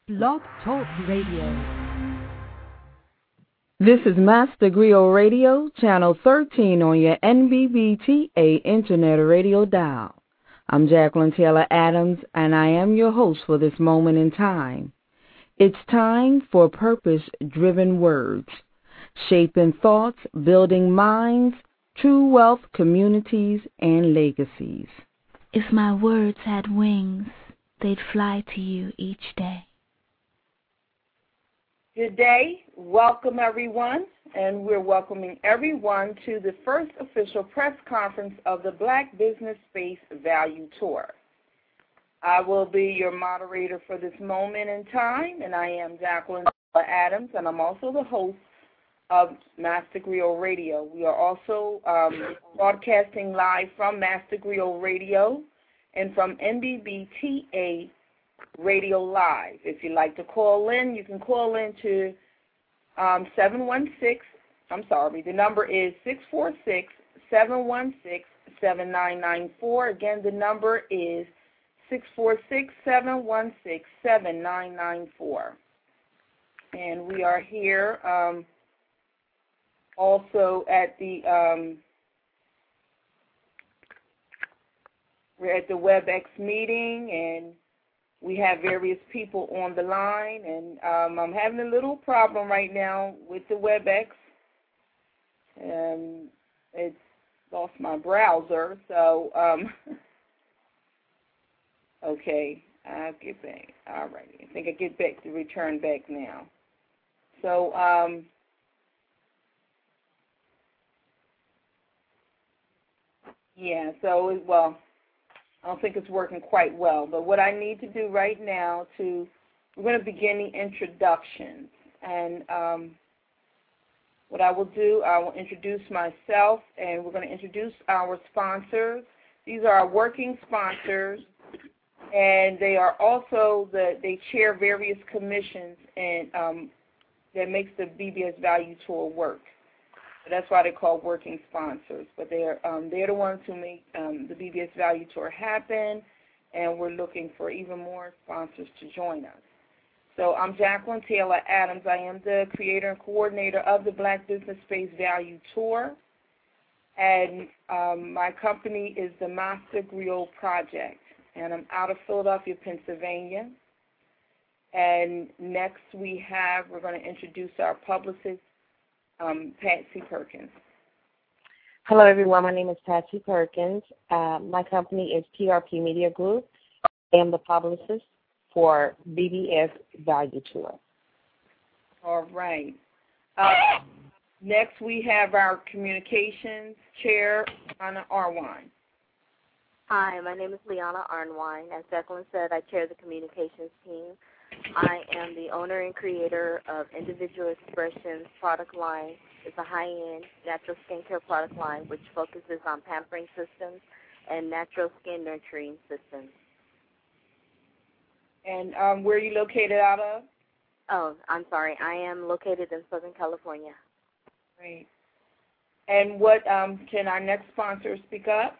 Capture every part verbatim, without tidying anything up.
Blog Talk Radio. This is Master Griot Radio, Channel thirteen on your N B B T A Internet Radio dial. I'm Jacqueline Taylor Adams, and I am your host for this moment in time. It's time for purpose-driven words, shaping thoughts, building minds, true wealth, communities, and legacies. If my words had wings, they'd fly to you each day. Good day. Welcome, everyone, and we're welcoming everyone to the first official press conference of the Black Business Space Value Tour. I will be your moderator for this moment in time, and I am Jacqueline Adams, and I'm also the host of Master Griot Radio. We are also um, broadcasting live from Master Griot Radio and from N B B T A Radio Live. If you'd like to call in, you can call in to um, seven one six, I'm sorry, the number is six four six, seven one six, seven nine nine four. Again, the number is six four six, seven one six, seven nine nine four. And we are here um, also at the, um, we're at the WebEx meeting, and we have various people on the line, and um, I'm having a little problem right now with the WebEx. And it's lost my browser, so, um, okay, I'll get back. All right, I think I get back to return back now. So, um, yeah, so, well, I don't think it's working quite well. But what I need to do right now to, we're going to begin the introductions. And um, what I will do, I will introduce myself, and we're going to introduce our sponsors. These are our working sponsors, and they are also, the, they chair various commissions and um, that makes the B B S Value Tour work. So that's why they're called working sponsors. But they're um, they're the ones who make um, the B B S Value Tour happen, and we're looking for even more sponsors to join us. So I'm Jacqueline Taylor Adams. I am the creator and coordinator of the Black Business Space Value Tour, and um, my company is the Master Griot Project, and I'm out of Philadelphia, Pennsylvania. And next we have, we're going to introduce our publicist, Um, Patsy Perkins. Hello, everyone. My name is Patsy Perkins. Uh, my company is P R P Media Group. I am the publicist for B B S Value Tour. All right. Uh, next, we have our communications chair, Liana Arwine. Hi, my name is Liana Arnwine. As Jacqueline said, I chair the communications team. I am the owner and creator of Individual Expressions product line. It's a high-end natural skincare product line which focuses on pampering systems and natural skin nurturing systems. And um, where are you located out of? Oh, I'm sorry. I am located in Southern California. Great. And what um, can our next sponsor speak up?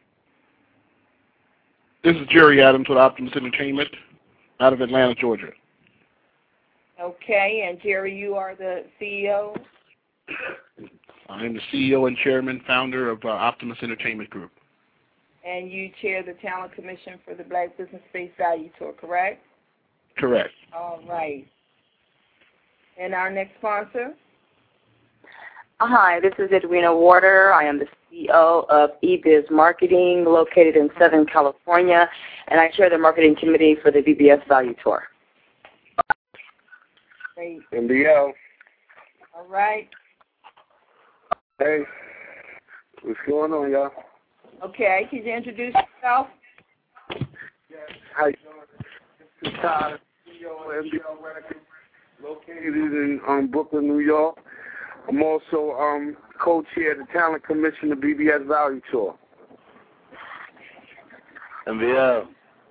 This is Jerry Adams with Optimus Entertainment out of Atlanta, Georgia. Okay, and Jerry, you are the C E O? I am the C E O and chairman, founder of uh, Optimus Entertainment Group. And you chair the Talent Commission for the Black Business Space Value Tour, correct? Correct. All right. And our next sponsor? Hi, this is Edwina Warder. I am the C E O of eBiz Marketing, located in Southern California, and I chair the marketing committee for the B B S Value Tour. Great. M B L. All right. Hey, what's going on, y'all? Okay, can you introduce yourself? Yes. Hi, this is Todd, C E O of M B L Records, located in um, Brooklyn, New York. I'm also um, co-chair of the Talent Commission of B B S Value Tour. M B L.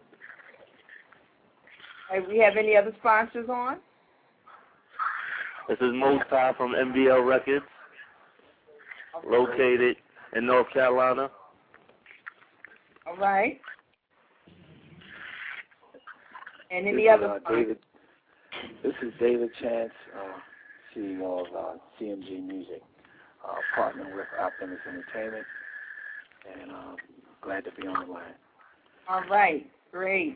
Hey, we have any other sponsors on? This is Mosai from M B L Records, located in North Carolina. All right. And any this other is, uh, David, This is David Chance, uh, C E O of uh, C M G Music, uh, partnering with Optimus Entertainment, and uh, glad to be on the line. All right, great.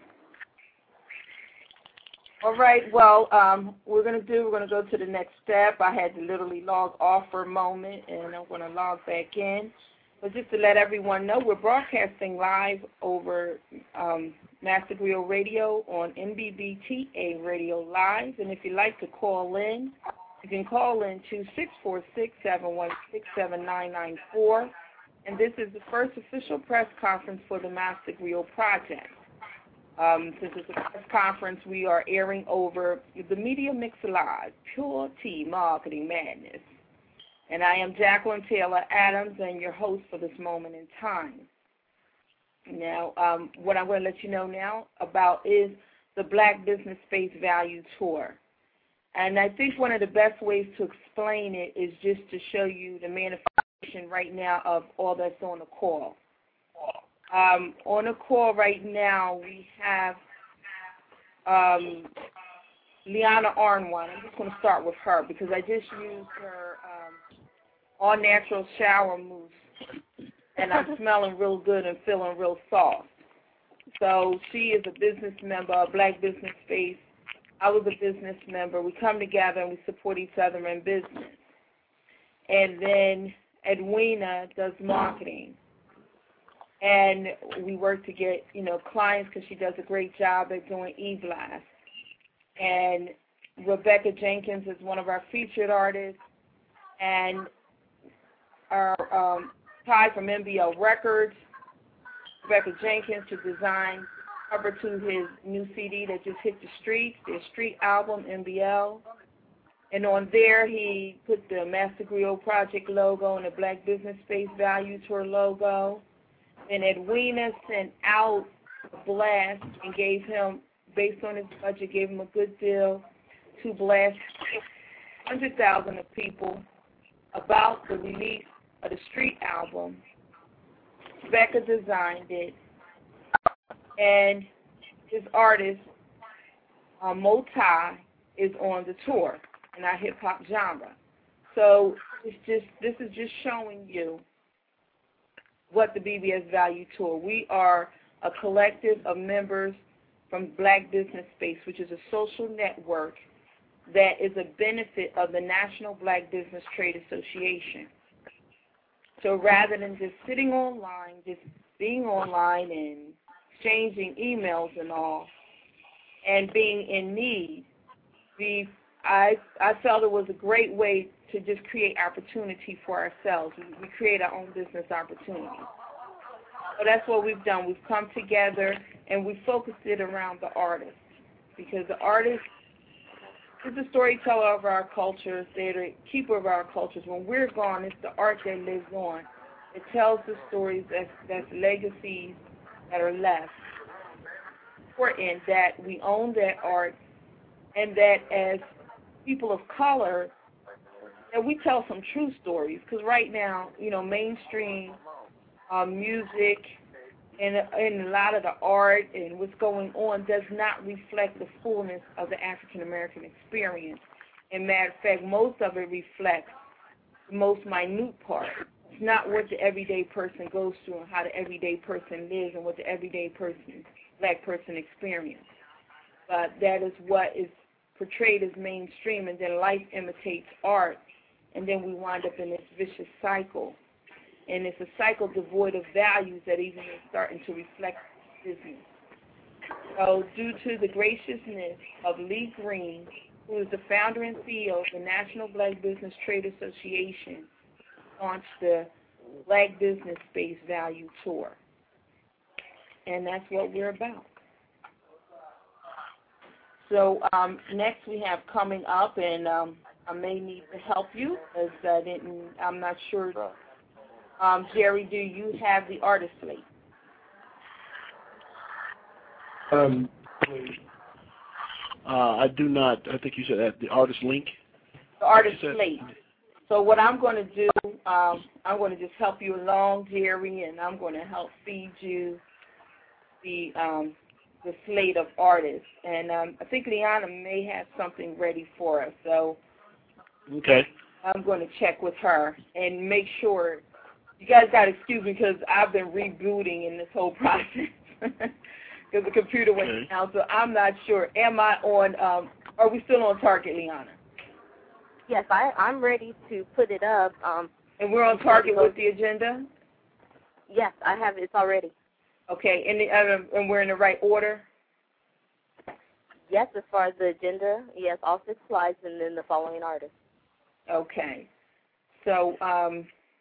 All right, well, um, we're going to do, we're going to go to the next step. I had to literally log off for a moment, and I'm going to log back in. But just to let everyone know, we're broadcasting live over um, Master Griot Radio on N B B T A Radio Live. And if you'd like to call in, you can call in to six four six, seven one six, seven nine nine four. And this is the first official press conference for the Master Griot Project. Um, since it's a press conference, we are airing over the Media Mix Live, Pure Tea Marketing Madness. And I am Jacqueline Taylor Adams, and your host for this moment in time. Now, um, what I'm going to let you know now about is the Black Business Space Value Tour. And I think one of the best ways to explain it is just to show you the manifestation right now of all that's on the call. Um, on the call right now, we have um, Liana Arnwine. I'm just going to start with her because I just used her um, all-natural shower mousse, and I'm smelling real good and feeling real soft. So she is a business member of Black Business Space. I was a business member. We come together and we support each other in business. And then Edwina does marketing. And we work to get, you know, clients because she does a great job at doing e-blast. And Rebecca Jenkins is one of our featured artists. And our um, Ty from M B L Records, Rebecca Jenkins, to design cover to his new C D that just hit the streets, their street album, M B L. And on there, he put the Master Griot Project logo and the Black Business Space Value Tour logo. And Edwina sent out a blast and gave him, based on his budget, gave him a good deal to blast one hundred thousand of people about the release of the street album. Becca designed it, and his artist, uh, Motai, is on the tour in our hip-hop genre. So it's just this is just showing you what the B B S Value Tour. We are a collective of members from Black Business Space, which is a social network that is a benefit of the National Black Business Trade Association. So rather than just sitting online, just being online and exchanging emails and all, and being in need, we I I felt it was a great way to just create opportunity for ourselves. We, we create our own business opportunity. So that's what we've done. We've come together and we focused it around the artist, because the artist is the storyteller of our cultures. They're the keeper of our cultures. When we're gone, it's the art that lives on. It tells the stories that's, that's legacies that are left. Important that we own that art, and that as people of color, that we tell some true stories. Because right now, you know, mainstream uh, music and, and a lot of the art and what's going on does not reflect the fullness of the African American experience. And matter of fact, most of it reflects the most minute part. It's not what the everyday person goes through and how the everyday person lives and what the everyday person, black person, experiences. But that is what is portrayed as mainstream, and then life imitates art, and then we wind up in this vicious cycle. And it's a cycle devoid of values that even is starting to reflect business. So due to the graciousness of Lee Green, who is the founder and C E O of the National Black Business Trade Association, launched the Black Business Space Value Tour. And that's what we're about. So um, next we have coming up, and um, I may need to help you, as I didn't, I'm not sure. Um, Jerry, do you have the artist slate? Um, uh, I do not. I think you said that the artist link. The artist slate. So what I'm going to do, um, I'm going to just help you along, Jerry, and I'm going to help feed you the um, the slate of artists. And um, I think Liana may have something ready for us. So okay. I'm going to check with her and make sure. You guys got to excuse me because I've been rebooting in this whole process because the computer went okay. down. So I'm not sure. Am I on, um, are we still on target, Liana? Yes, I, I'm ready to put it up. Um, and we're on target with the agenda? Yes, I have it. It's already. Okay, and, the, uh, and we're in the right order? Yes, as far as the agenda, yes, all six slides and then the following artists. Okay. So, um,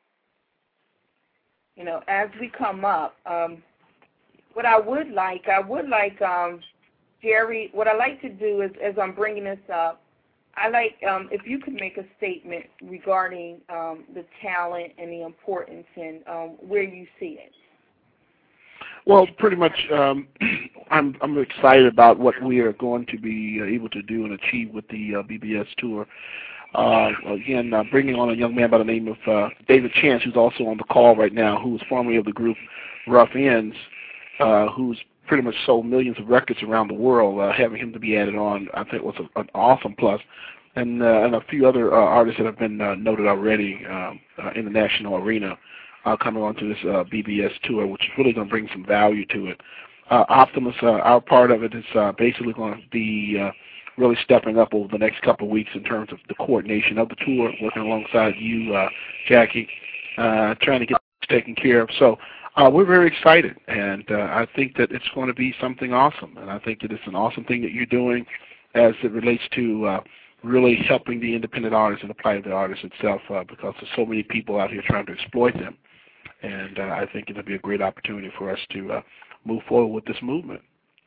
you know, as we come up, um, what I would like, I would like, um, Jerry, what I like to do is, as I'm bringing this up, I like um, if you could make a statement regarding um, the talent and the importance and um, where you see it. Well, pretty much, um, I'm I'm excited about what we are going to be able to do and achieve with the uh, B B S tour. Uh, again, uh, bringing on a young man by the name of uh, David Chance, who's also on the call right now, who was formerly of the group Rough Ends, uh, who's pretty much sold millions of records around the world. Uh, having him to be added on, I think, was a, an awesome plus. And, uh, and a few other uh, artists that have been uh, noted already um, uh, in the national arena uh, coming onto this uh, B B S tour, which is really going to bring some value to it. Uh, Optimus, uh, our part of it is uh, basically going to be uh, really stepping up over the next couple of weeks in terms of the coordination of the tour, working alongside you, uh, Jackie, uh, trying to get this taken care of. So uh, we're very excited, and uh, I think that it's going to be something awesome, and I think that it's an awesome thing that you're doing as it relates to uh, really helping the independent artists and the plight of the artist itself, uh, because there's so many people out here trying to exploit them, and uh, I think it'll be a great opportunity for us to uh, move forward with this movement.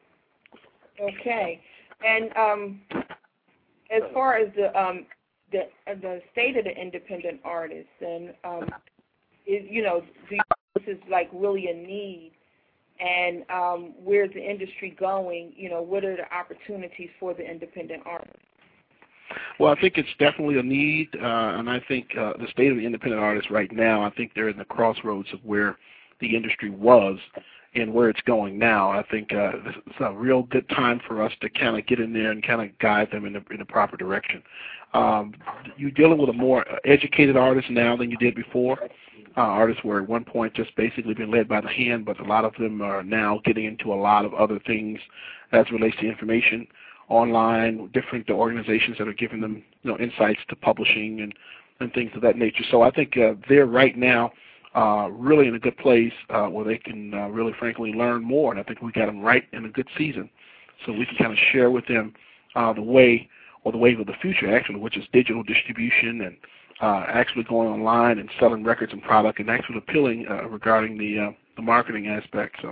Okay. And um, as far as the um, the uh, the state of the independent artists, and um, is you know, do you, this is like really a need, and um, where's the industry going? You know, what are the opportunities for the independent artists? Well, I think it's definitely a need, uh, and I think uh, the state of the independent artists right now, I think they're in the crossroads of where the industry was and where it's going now. I think uh, this is a real good time for us to kind of get in there and kind of guide them in the, in the proper direction. Um, you're dealing with a more educated artist now than you did before. Uh, artists were at one point just basically being led by the hand, but a lot of them are now getting into a lot of other things as it relates to information online, different organizations that are giving them, you know, insights to publishing and, and things of that nature. So I think uh, they're right now uh, really in a good place uh, where they can uh, really, frankly, learn more. And I think we got them right in a good season, so we can kind of share with them uh, the way or the wave of the future, actually, which is digital distribution and uh, actually going online and selling records and product and actually appealing uh, regarding the uh, the marketing aspect. So.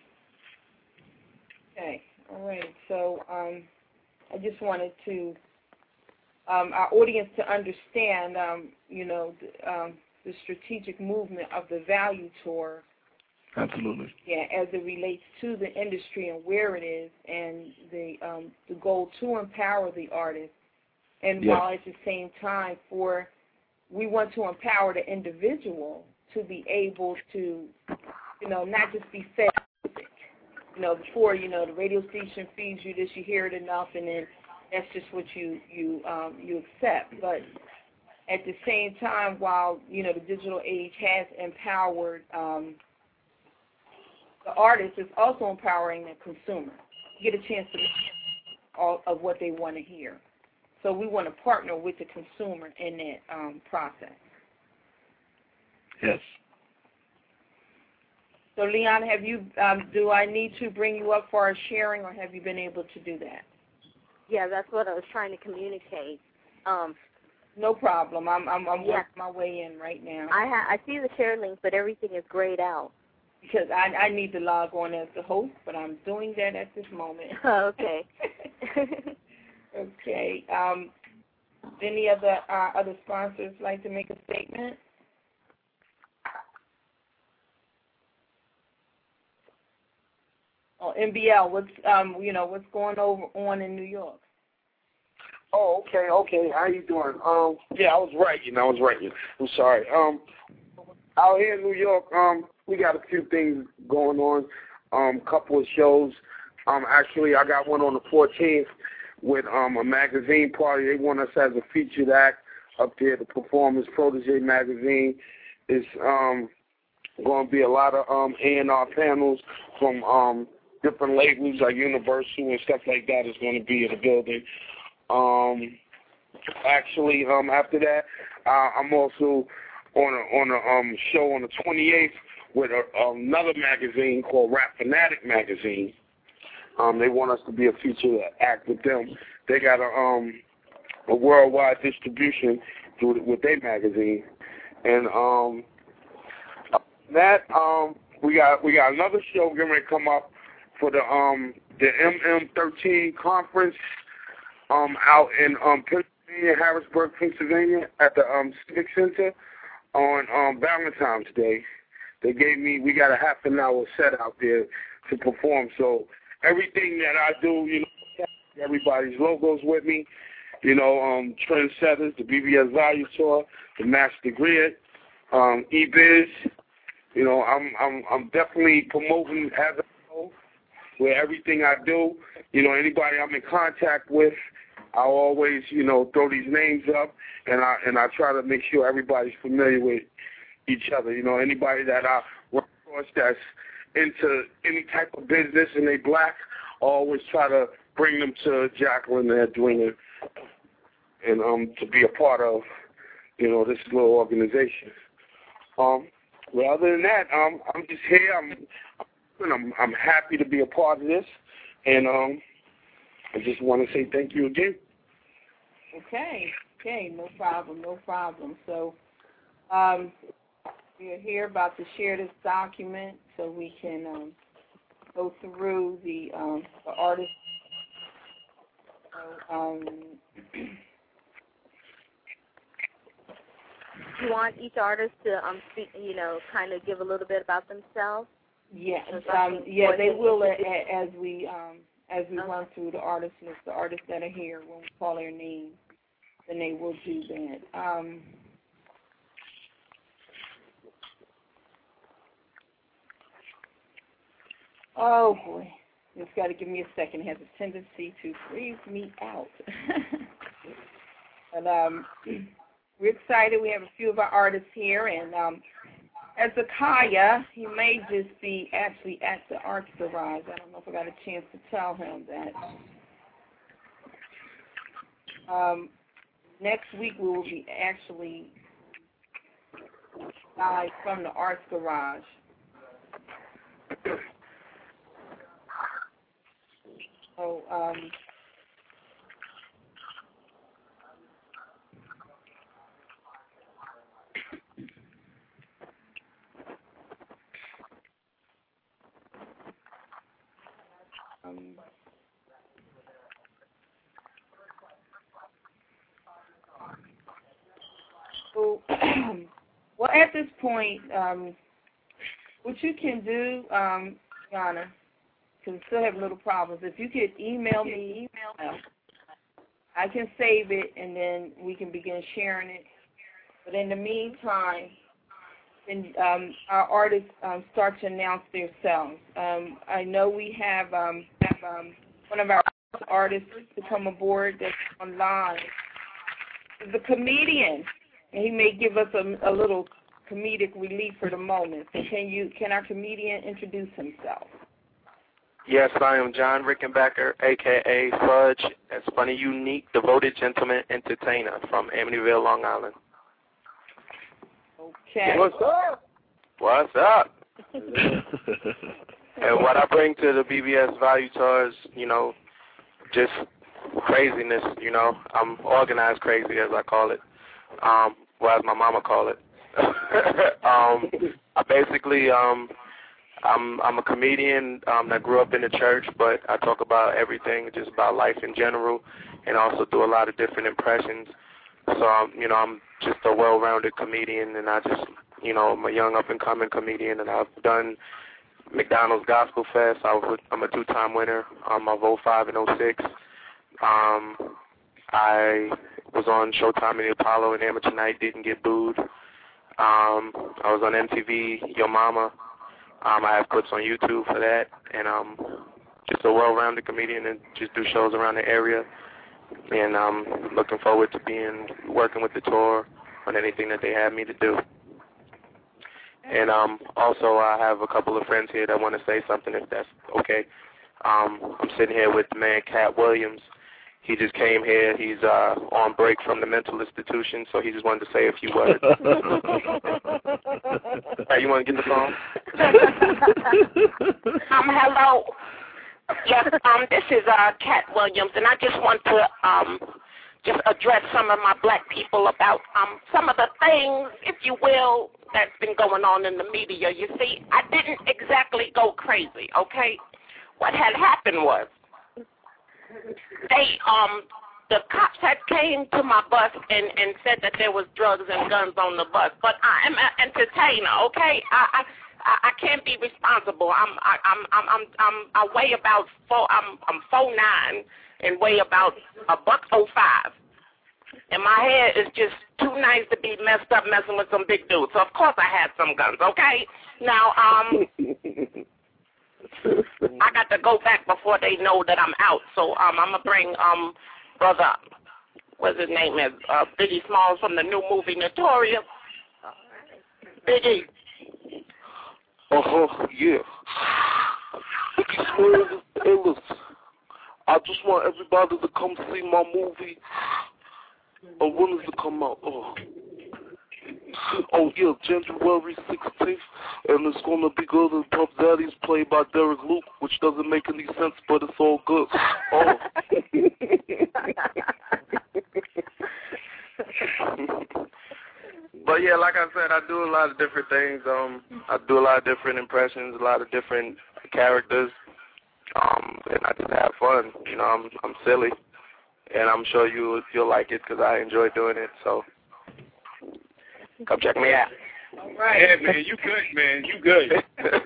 Okay. All right. So. Um I just wanted to, um, our audience to understand, um, you know, the, um, the strategic movement of the Value Tour. Absolutely. Yeah, as it relates to the industry and where it is, and the um, the goal to empower the artist, and yes. while at the same time, for we want to empower the individual to be able to, you know, not just be fed. You know, before, you know, the radio station feeds you this, you hear it enough, and then that's just what you you um, you accept. But at the same time, while, you know, the digital age has empowered um, the artist, it's also empowering the consumer. You get a chance to make all of what they want to hear. So we want to partner with the consumer in that um, process. Yes. So, Leon, have you? Um, do I need to bring you up for a sharing, or have you been able to do that? Yeah, that's what I was trying to communicate. Um, no problem. I'm I'm, I'm yeah. working my way in right now. I ha- I see the share link, but everything is grayed out. Because I I need to log on as the host, but I'm doing that at this moment. Oh, okay. Okay. Um, any other uh, other sponsors like to make a statement? Oh, N B L, what's um, you know, what's going over on in New York? Oh, okay, okay. How you doing? Um, yeah, I was writing. I was writing. I'm sorry. Um, out here in New York, um, we got a few things going on. Um, couple of shows Um, actually, I got one on the fourteenth with um a magazine party. They want us as a featured act up there to perform as Protege magazine. It's um going to be a lot of um A and R panels from um different labels like Universal and stuff like that is going to be in the building. Um, actually, um after that, uh, I'm also on a on a um show on the twenty-eighth with a, another magazine called Rap Fanatic magazine. Um, they want us to be a featured act with them. They got a um a worldwide distribution through with their magazine, and um that um we got we got another show getting ready to come up for the um the M M thirteen conference um out in um Pennsylvania, Harrisburg, Pennsylvania, at the um Civic Center on um Valentine's Day. They gave me we got a half an hour set out there to perform. So everything that I do, you know, everybody's logos with me. You know, um, Trendsetters, the B B S Value Tour, the Master Grid, um, eBiz. You know, I'm I'm I'm definitely promoting as I go with everything I do. You know, anybody I'm in contact with, I'll always, you know, throw these names up, and I and I try to make sure everybody's familiar with each other. You know, anybody that I work across that's into any type of business and they black, I always try to bring them to Jacqueline and Edwina, and um to be a part of, you know, this little organization. Um, well, other than that, um, I'm just here. I'm, I'm, I'm happy to be a part of this, and um, I just want to say thank you again. Okay, okay, no problem, no problem. So, um, we're here about to share this document so we can um, go through the um, the artist. So, um, you want each artist to um speak, you know, kind of give a little bit about themselves? Yeah, um, yeah, they will a, as we um, as we okay. run through the artist list, the artists that are here, when we call their names, then they will do that. Um, oh boy, it's got to give me a second. It has a tendency to freeze me out. But um, we're excited. We have a few of our artists here, and um, as Zakaya, he may just be actually at the Arts Garage. I don't know if I got a chance to tell him that. Um, next week we will be actually live from the Arts Garage. So, um, um, so, well, at this point, um, what you can do, um, Yana, because we still have little problems. If you could email me, email, I can save it, and then we can begin sharing it. But in the meantime, and um, our artists um, start to announce themselves. Um, I know we have, um, have um, one of our artists to come aboard that's online. He's a comedian, and he may give us a, a little comedic relief for the moment. So can you, can our comedian introduce himself? Yes, I am John Rickenbacker, a k a. Fudge, as funny, unique, devoted gentleman entertainer from Amityville, Long Island. Okay. What's up? What's up? And what I bring to the B B S Value Tour is, you know, just craziness, you know. I'm organized crazy, as I call it, um, well, as my mama call it. um, I basically... Um, I'm I'm a comedian um, that grew up in the church, but I talk about everything, just about life in general, and also do a lot of different impressions. So, um, you know, I'm just a well-rounded comedian, and I just, you know, I'm a young up-and-coming comedian, and I've done McDonald's Gospel Fest. I was, I'm a two-time winner. Um, of oh five and oh six. Um, I was on Showtime in the Apollo and Amateur Night, didn't get booed. Um, I was on M T V, Yo Mama. Um, I have clips on YouTube for that, and um, just a well-rounded comedian and just do shows around the area. And I'm looking forward to being working with the tour on anything that they have me to do. And um, also, I have a couple of friends here that want to say something, if that's okay. Um, I'm sitting here with the man, Cat Williams. He just came here. He's uh, on break from the mental institution, so he just wanted to say a few words. Hey, you want to get the phone? um, hello. Yes, um, this is uh, Cat Williams, and I just want to um, just address some of my black people about um, some of the things, if you will, that's been going on in the media. You see, I didn't exactly go crazy, okay? What had happened was, They, um, the cops had came to my bus and, and said that there was drugs and guns on the bus. But I am an entertainer, okay? I, I, I can't be responsible. I'm, I, I'm, I'm, I'm, I'm, I weigh about four. I'm, I'm four nine and weigh about a buck oh five. And my hair is just too nice to be messed up messing with some big dudes. So of course I had some guns, okay? Now, um. I got to go back before they know that I'm out. So um, I'm going to bring um, brother, what's his name is, uh, Biggie Smalls from the new movie Notorious. Biggie. Uh-huh, yeah. Biggie Smalls is the illest. I just want everybody to come see my movie. Uh, when does it come out? Oh. Oh, yeah, January sixteenth, and it's going to be good. And Puff Daddy's played by Derek Luke, which doesn't make any sense, but it's all good. Oh. But, yeah, like I said, I do a lot of different things. Um, I do a lot of different impressions, a lot of different characters, um, and I just have fun. You know, I'm I'm silly, and I'm sure you, you'll like it because I enjoy doing it, so. Come check me out. All right. Yeah, man, you good, man. You good.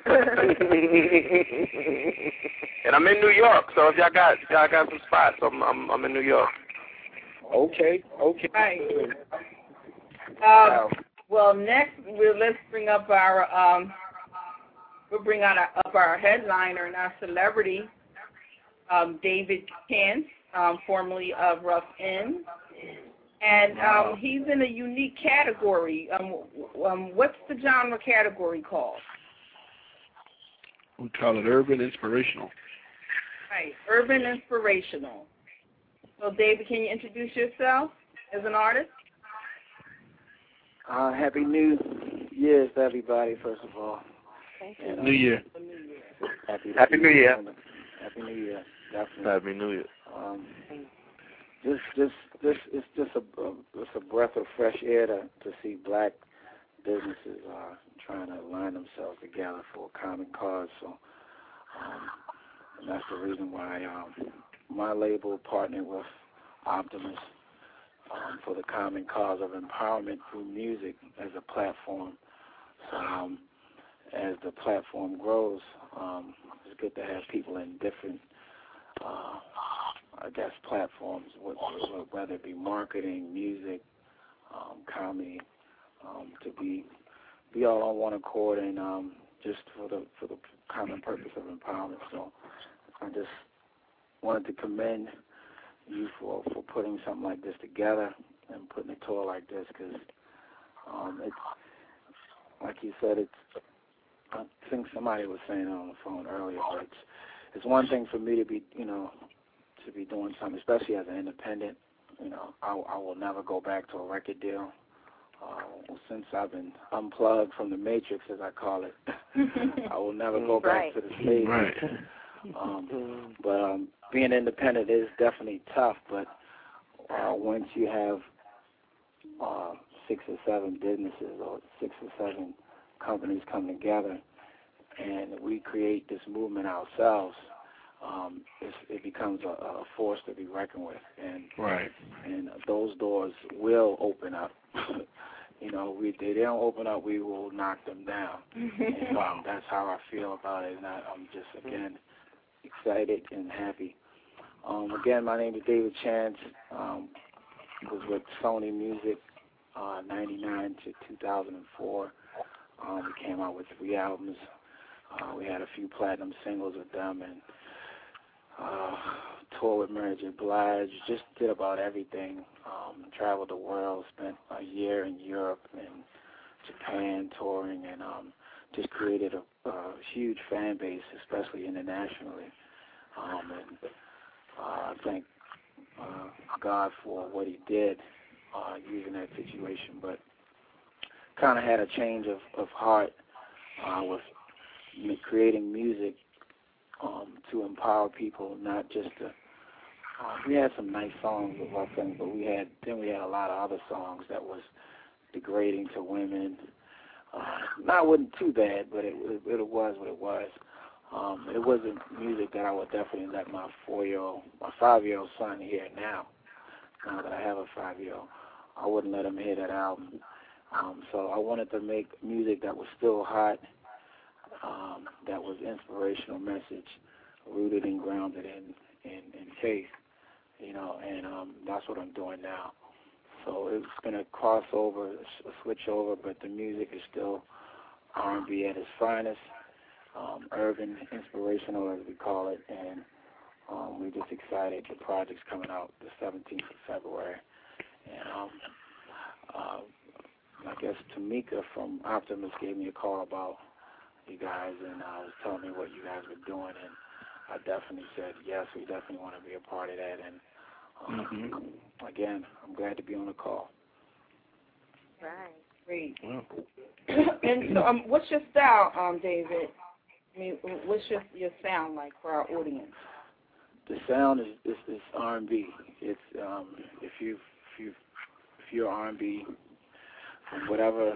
And I'm in New York, so if y'all got if y'all got some spots, I'm I'm I'm in New York. Okay, okay. Right. Um, well, next we'll let's bring up our um we'll bring out our, up our headliner and our celebrity, um, David Chance, um, formerly of Rough Ends. And um, he's in a unique category. Um, um, what's the genre category called? We call it urban inspirational. Right, urban inspirational. So, David, can you introduce yourself as an artist? Uh, Happy New Year's to everybody, first of all. Thank you. New Year. Happy, Happy New Year. Happy New Year. Definitely. Happy New Year. Um, Just, just, this it's just a, a it's a breath of fresh air to to see black businesses uh, trying to align themselves together for a common cause. So, um, and that's the reason why um, my label partnered with Optimus um, for the common cause of empowerment through music as a platform. So, um, as the platform grows, um, it's good to have people in different. Uh, I guess platforms, whether it be marketing, music, um, comedy, um, to be be all on one accord and um, just for the for the common purpose of empowerment. So I just wanted to commend you for, for putting something like this together and putting a tour like this because um, it's like you said, it's. I think somebody was saying it on the phone earlier, but it's it's one thing for me to be, you know. to be doing something, especially as an independent. You know, I, I will never go back to a record deal. Uh, since I've been unplugged from the matrix, as I call it, I will never go back right. to the stage. Right. Um, but um, being independent is definitely tough, but uh, once you have uh, six or seven businesses or six or seven companies come together and we create this movement ourselves, Um, it becomes a, a force to be reckoned with, and right. and those doors will open up. you know, we they don't open up, we will knock them down. And, um, that's how I feel about it, and I, I'm just again excited and happy. Um, again, my name is David Chance. Um, was with Sony Music, uh, ninety-nine to two thousand four. Um, we came out with three albums. Uh, we had a few platinum singles with them, and uh, toured with Mary J. Blige, just did about everything. Um, traveled the world, spent a year in Europe and Japan touring, and um, just created a, a huge fan base, especially internationally. Um, and uh, I thank uh, God for what he did uh, using that situation, but kind of had a change of, of heart uh, with me creating music um, to empower people, not just to, uh, we had some nice songs with our friends, but we had, then we had a lot of other songs that was degrading to women. Uh, not wasn't too bad, but it, it, it was what it was. Um, it wasn't music that I would definitely let my four-year-old, my five-year-old son hear now. Now that I have a five-year-old, I wouldn't let him hear that album. Um, so I wanted to make music that was still hot, um, that was inspirational message, rooted and grounded in, in, in faith, you know, and um, that's what I'm doing now. So it's going to cross over, switch over, but the music is still R and B at its finest, um, urban, inspirational as we call it, and um, we're just excited. The project's coming out the seventeenth of February. And um, uh, I guess Tamika from Optimus gave me a call about you guys, and uh, was telling me what you guys were doing, and I definitely said, yes, we definitely want to be a part of that. And um, mm-hmm. again, I'm glad to be on the call. Right. Great. Wow. And so, um, what's your style, um, David? I mean, what's your your sound like for our audience? The sound is is, is R and B. It's um, if you if you if you're R and B, whatever,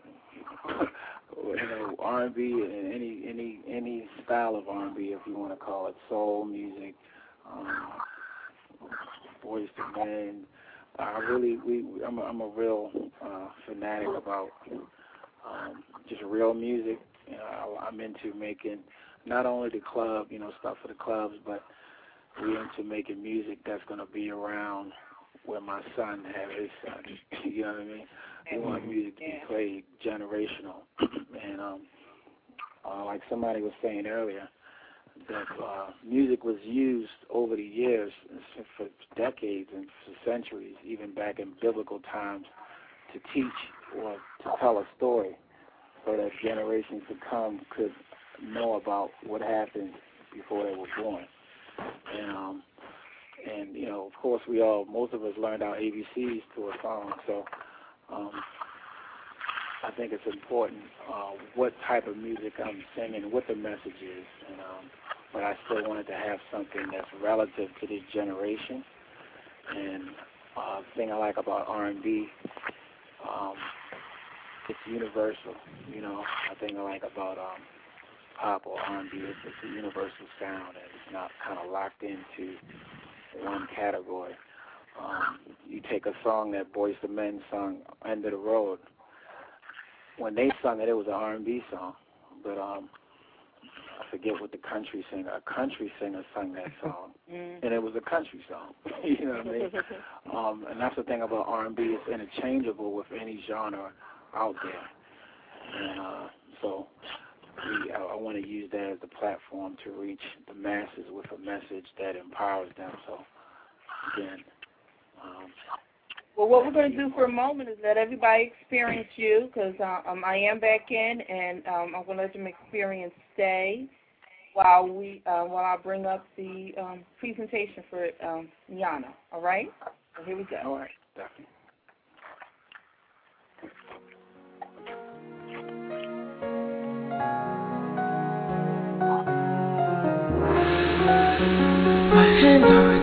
you know, R and B and any any any style of R and B, if you want to call it soul music, um, Boyz two Men. I really we I'm a, I'm a real uh, fanatic about um, just real music. You know, I, I'm into making not only the club, you know, stuff for the clubs, but we're into making music that's going to be around where my son had his son. You know what I mean? We want music to be played generational. And um, uh, like somebody was saying earlier, that uh, music was used over the years for decades and for centuries, even back in biblical times, to teach or to tell a story so that generations to come could know about what happened before they were born. And, um, and you know, of course, we all, most of us learned our A B Cs to a song, so um, I think it's important uh, what type of music I'm singing, what the message is, and, um, but I still wanted to have something that's relative to this generation. And uh, the thing I like about R and B, um, it's universal. You know, I think I like about um, pop or R and B, it's, it's a universal sound, and it's not kind of locked into one category. Um, you take a song that Boyz two Men sung, End of the Road. When they sung it, it was an R and B song, but um, I forget what the country singer, a country singer sung that song, mm. and it was a country song. You know what I mean? Um, and that's the thing about R and B; it's interchangeable with any genre out there. And uh, so we, I, I want to use that as the platform to reach the masses with a message that empowers them. So again. Um, Well, what we're going to do for a moment is let everybody experience you, because uh, um, I am back in, and um, I'm going to let them experience Stay while we uh, while I bring up the um, presentation for um, Yana. All right? So here we go. All right. Definitely. My hands are